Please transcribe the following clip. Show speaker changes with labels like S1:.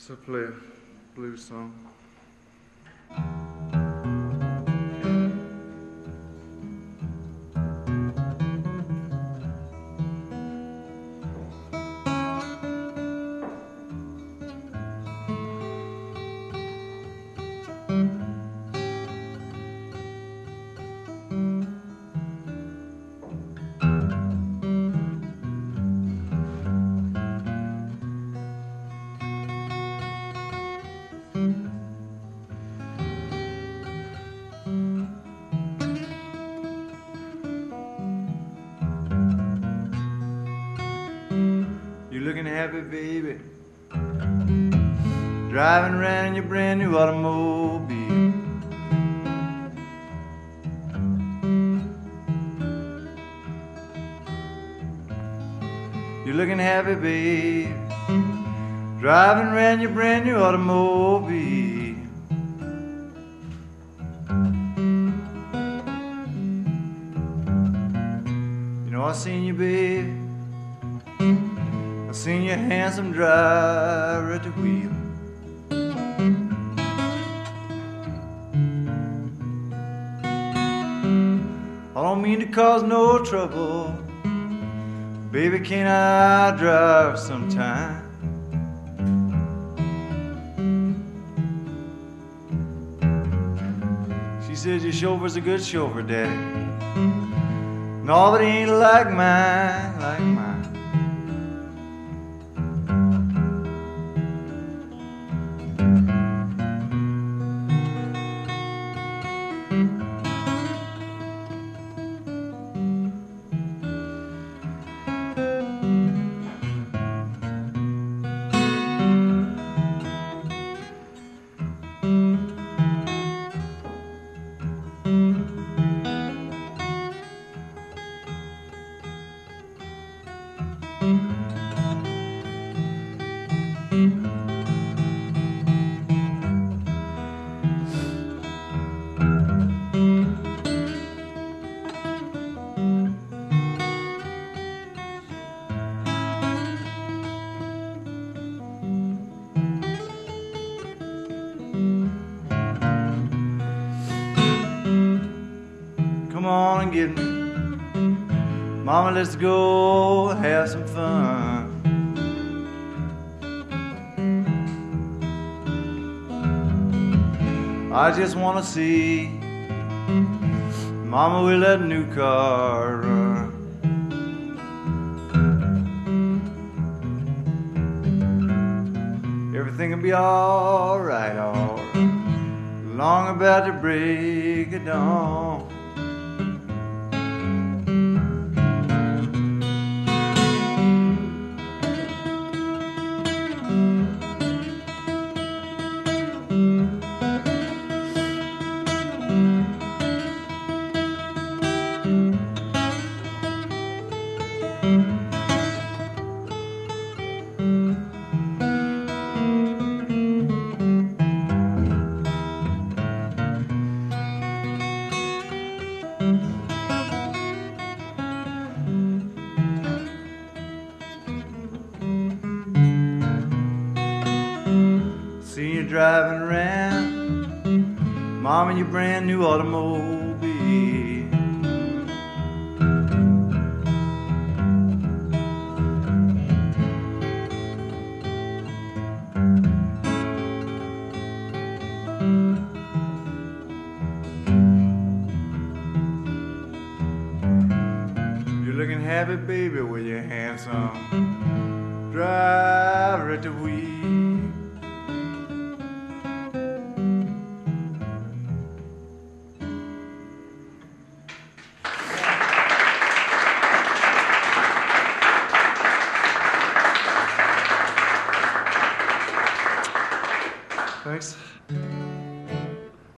S1: So play a blues song. You're looking happy, baby, driving around in your brand new automobile. You're looking happy, baby, driving around your brand new automobile. You know I seen you, baby, I seen your handsome driver at the wheel. I don't mean to cause no trouble, baby, can I drive sometime? She says your chauffeur's a good chauffeur, Daddy. No, but he ain't like mine, like mine. Come on and get me, Mama, let's go have some fun. I just wanna see Mama will that new car run. Everything will be alright, alright, long about the break of dawn. See you driving around, Mom, in your brand new automobile. You're looking happy, baby, with your handsome driver at the wheel. Thanks.